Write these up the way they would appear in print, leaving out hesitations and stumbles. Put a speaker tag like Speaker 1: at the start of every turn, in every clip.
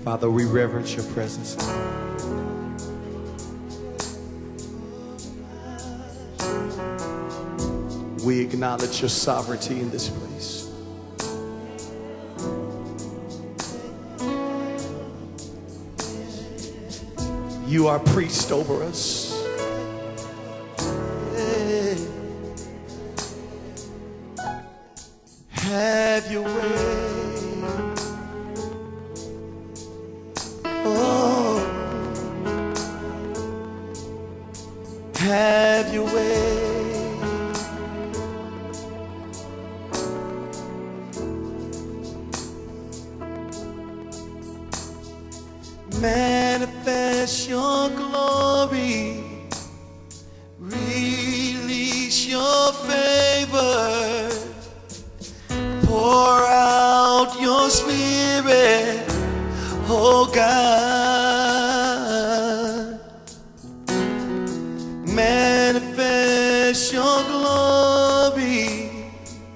Speaker 1: Father, we reverence your presence. We acknowledge your sovereignty in this place. You are priest over us. Have your way. Oh, have your way. Manifest your glory, release your favor, pour out your spirit, oh God. Manifest your glory,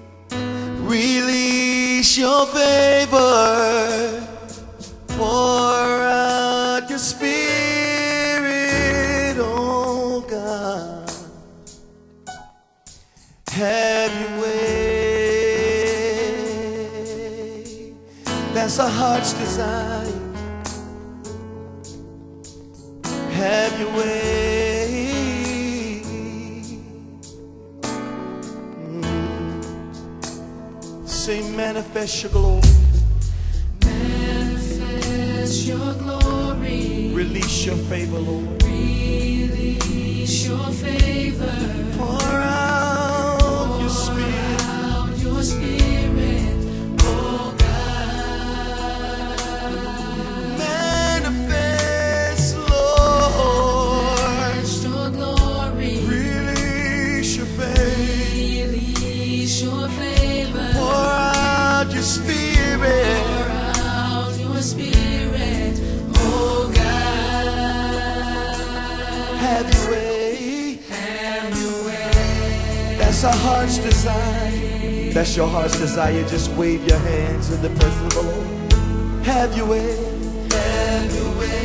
Speaker 1: release your favor, pour out your spirit, oh God. Have your way. That's our heart's desire. Have your way. Say, manifest your glory.
Speaker 2: Your glory,
Speaker 1: release your favor, Lord.
Speaker 2: release your favor,
Speaker 1: Pour out your spirit,
Speaker 2: oh God.
Speaker 1: Manifest, Lord.
Speaker 2: Manifest your glory,
Speaker 1: Release your favor,
Speaker 2: release your favor,
Speaker 1: pour out your spirit,
Speaker 2: pour out your spirit, oh God.
Speaker 1: have your way.
Speaker 2: Have your way.
Speaker 1: That's our heart's desire. That's your heart's desire. Just wave your hands in the presence of the Lord. Have your way.
Speaker 2: Have your way.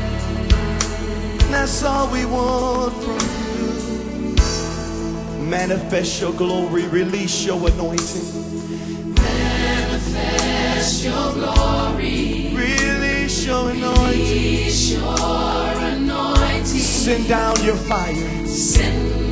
Speaker 1: That's all we want from you. Manifest your glory, release your anointing.
Speaker 2: Manifest your glory,
Speaker 1: Release your anointing.
Speaker 2: release your anointing.
Speaker 1: Send down your fire.
Speaker 2: Send